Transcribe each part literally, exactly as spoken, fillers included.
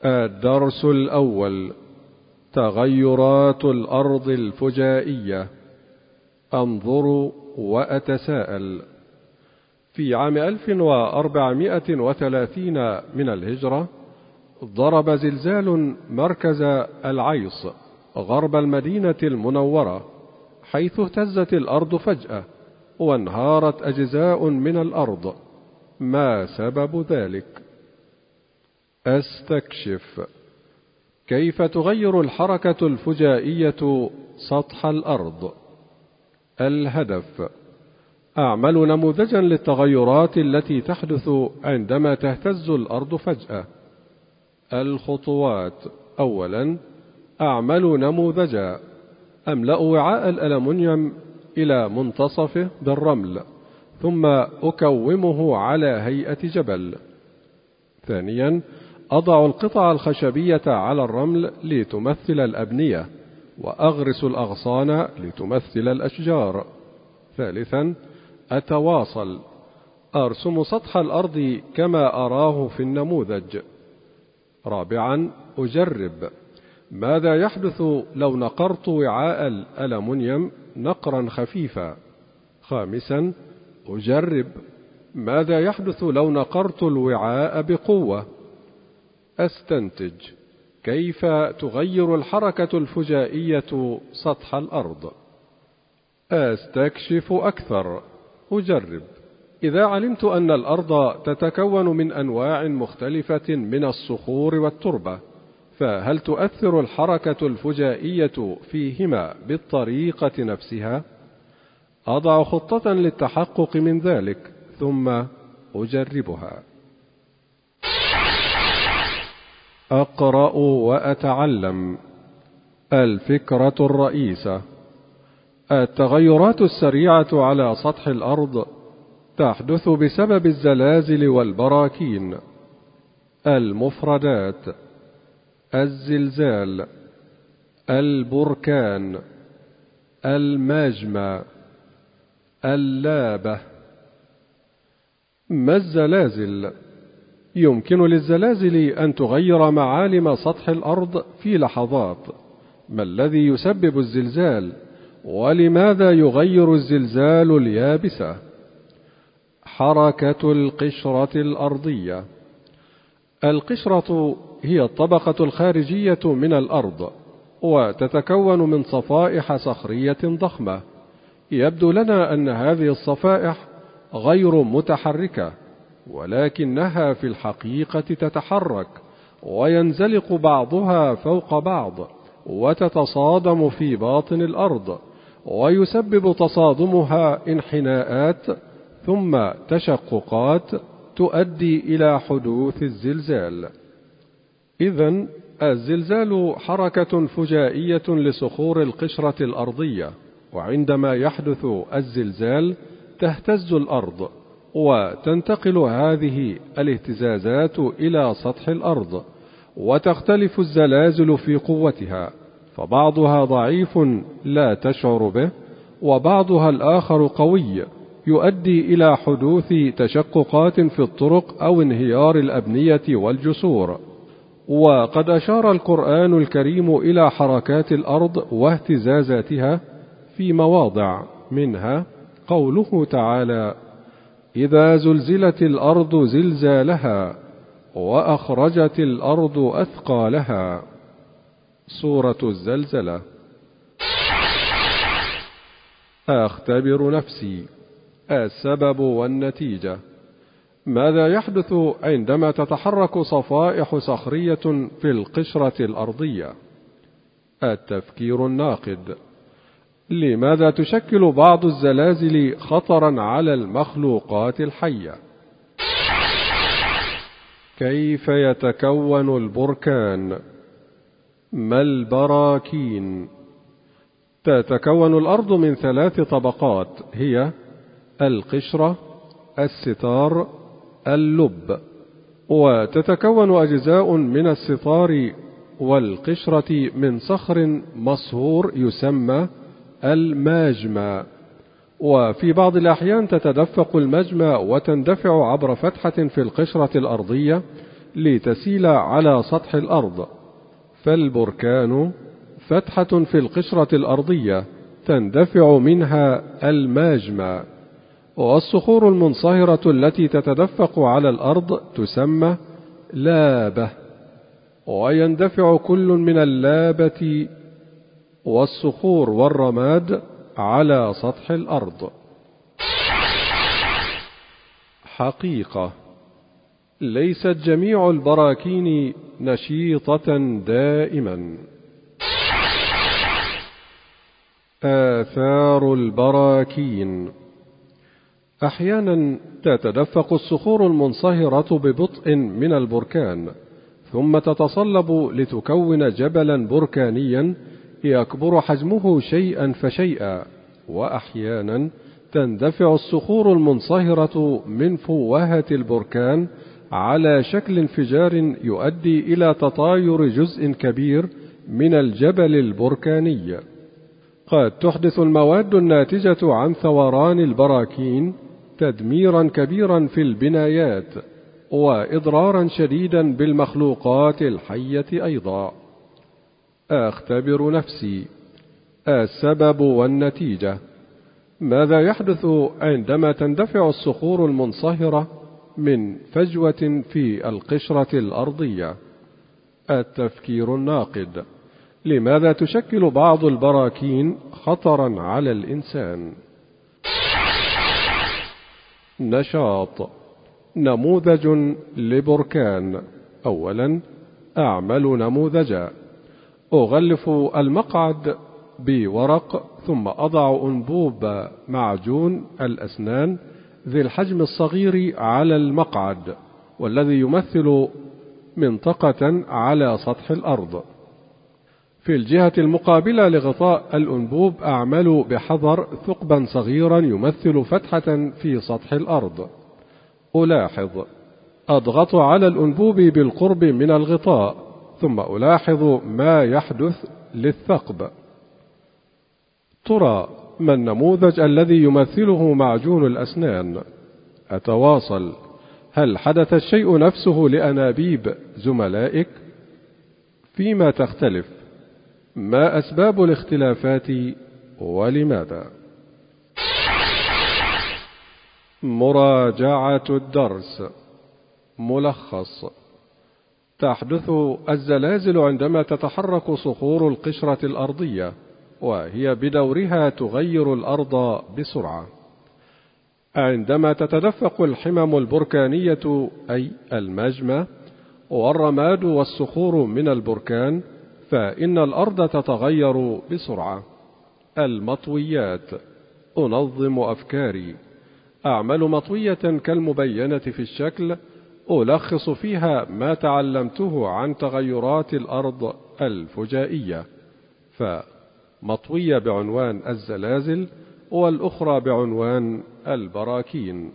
الدرس الأول: تغيرات الأرض الفجائية. أنظر وأتساءل. في عام ألف وأربعمائة وثلاثين من الهجرة ضرب زلزال مركز العيص غرب المدينة المنورة، حيث اهتزت الأرض فجأة وانهارت أجزاء من الأرض. ما سبب ذلك؟ أستكشف. كيف تغير الحركة الفجائية سطح الأرض؟ الهدف: أعمل نموذجا للتغيرات التي تحدث عندما تهتز الأرض فجأة. الخطوات: أولا، أعمل نموذجا. أملأ وعاء الألمنيوم إلى منتصفه بالرمل، ثم أكومه على هيئة جبل. ثانيا، أضع القطع الخشبية على الرمل لتمثل الأبنية، وأغرس الأغصان لتمثل الأشجار. ثالثا، أتواصل، أرسم سطح الأرض كما أراه في النموذج. رابعا، أجرب. ماذا يحدث لو نقرت وعاء الألمنيوم نقرا خفيفا؟ خامسا، أجرب. ماذا يحدث لو نقرت الوعاء بقوة؟ أستنتج. كيف تغير الحركة الفجائية سطح الأرض؟ أستكشف أكثر. أجرب. إذا علمت أن الأرض تتكون من أنواع مختلفة من الصخور والتربة، فهل تؤثر الحركة الفجائية فيهما بالطريقة نفسها؟ أضع خطة للتحقق من ذلك، ثم أجربها. أقرأ وأتعلم. الفكرة الرئيسة: التغيرات السريعة على سطح الأرض تحدث بسبب الزلازل والبراكين. المفردات: الزلزال، البركان، الماجما، اللابة. ما الزلازل؟ يمكن للزلازل أن تغير معالم سطح الأرض في لحظات. ما الذي يسبب الزلزال؟ ولماذا يغير الزلزال اليابسة؟ حركة القشرة الأرضية. القشرة هي الطبقة الخارجية من الأرض، وتتكون من صفائح صخرية ضخمة. يبدو لنا أن هذه الصفائح غير متحركة، ولكنها في الحقيقة تتحرك، وينزلق بعضها فوق بعض، وتتصادم في باطن الأرض، ويسبب تصادمها انحناءات ثم تشققات تؤدي إلى حدوث الزلزال. إذن الزلزال حركة فجائية لصخور القشرة الأرضية، وعندما يحدث الزلزال تهتز الأرض، وتنتقل هذه الاهتزازات إلى سطح الأرض، وتختلف الزلازل في قوتها، فبعضها ضعيف لا تشعر به، وبعضها الآخر قوي يؤدي إلى حدوث تشققات في الطرق أو انهيار الأبنية والجسور. وقد أشار القرآن الكريم إلى حركات الأرض واهتزازاتها في مواضع، منها قوله تعالى: إذا زلزلت الأرض زلزالها وأخرجت الأرض أثقالها. سورة الزلزلة. أختبر نفسي. السبب والنتيجة. ماذا يحدث عندما تتحرك صفائح صخرية في القشرة الأرضية؟ التفكير الناقد. لماذا تشكل بعض الزلازل خطرا على المخلوقات الحية؟ كيف يتكون البركان؟ ما البراكين؟ تتكون الأرض من ثلاث طبقات، هي القشرة، الستار، اللب. وتتكون أجزاء من الستار والقشرة من صخر مصهور يسمى الماجما، وفي بعض الأحيان تتدفق الماجما وتندفع عبر فتحة في القشرة الأرضية لتسيل على سطح الأرض، فالبركان فتحة في القشرة الأرضية تندفع منها الماجما، والصخور المنصهرة التي تتدفق على الأرض تسمى لابة، ويندفع كل من اللابة والصخور والرماد على سطح الأرض. حقيقة: ليست جميع البراكين نشيطة دائما. آثار البراكين: أحيانا تتدفق الصخور المنصهرة ببطء من البركان، ثم تتصلب لتكون جبلا بركانيا يكبر حجمه شيئا فشيئا، وأحيانا تندفع الصخور المنصهرة من فوهة البركان على شكل انفجار يؤدي إلى تطاير جزء كبير من الجبل البركاني. قد تحدث المواد الناتجة عن ثوران البراكين تدميرا كبيرا في البنايات، وإضرارا شديدا بالمخلوقات الحية أيضا. أختبر نفسي: السبب والنتيجة. ماذا يحدث عندما تندفع الصخور المنصهرة من فجوة في القشرة الأرضية؟ التفكير الناقد: لماذا تشكل بعض البراكين خطرا على الإنسان؟ نشاط: نموذج لبركان. أولا، أعمل نموذجا. أغلف المقعد بورق، ثم أضع أنبوب معجون الأسنان ذي الحجم الصغير على المقعد، والذي يمثل منطقة على سطح الأرض. في الجهة المقابلة لغطاء الأنبوب أعمل بحذر ثقبا صغيرا يمثل فتحة في سطح الأرض. ألاحظ: أضغط على الأنبوب بالقرب من الغطاء، ثم ألاحظ ما يحدث للثقب. ترى ما النموذج الذي يمثله معجون الأسنان؟ أتواصل: هل حدث الشيء نفسه لأنابيب زملائك؟ فيما تختلف؟ ما أسباب الاختلافات ولماذا؟ مراجعة الدرس. ملخص: تحدث الزلازل عندما تتحرك صخور القشرة الأرضية، وهي بدورها تغير الأرض بسرعة. عندما تتدفق الحمم البركانية أي الماجما والرماد والصخور من البركان، فإن الأرض تتغير بسرعة. المطويات: أنظم أفكاري. أعمل مطوية كالمبينة في الشكل، ألخص فيها ما تعلمته عن تغيرات الأرض الفجائية، فمطوية بعنوان الزلازل والأخرى بعنوان البراكين.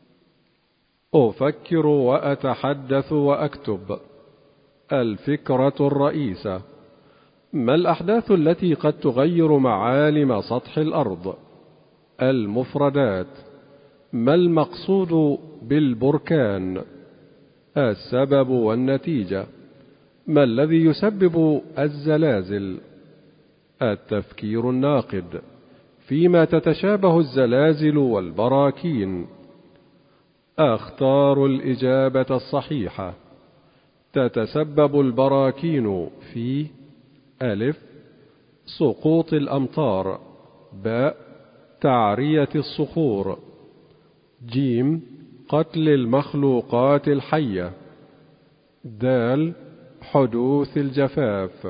أفكر وأتحدث وأكتب. الفكرة الرئيسة: ما الأحداث التي قد تغير معالم سطح الأرض؟ المفردات: ما المقصود بالبركان؟ السبب والنتيجة: ما الذي يسبب الزلازل؟ التفكير الناقد: فيما تتشابه الزلازل والبراكين؟ أختار الإجابة الصحيحة. تتسبب البراكين في: ألف، سقوط الأمطار، باء، تعرية الصخور، جيم، قتل المخلوقات الحية، دال، حدوث الجفاف.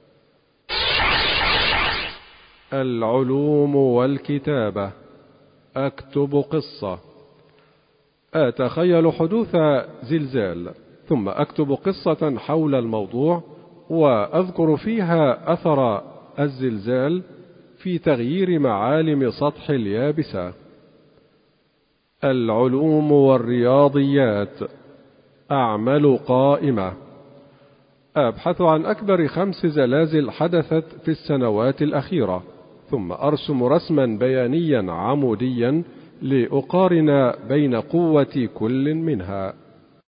العلوم والكتابة. أكتب قصة. أتخيل حدوث زلزال، ثم أكتب قصة حول الموضوع، وأذكر فيها أثر الزلزال في تغيير معالم سطح اليابسة. العلوم والرياضيات. أعمل قائمة. أبحث عن أكبر خمس زلازل حدثت في السنوات الأخيرة، ثم أرسم رسما بيانيا عموديا لأقارن بين قوة كل منها.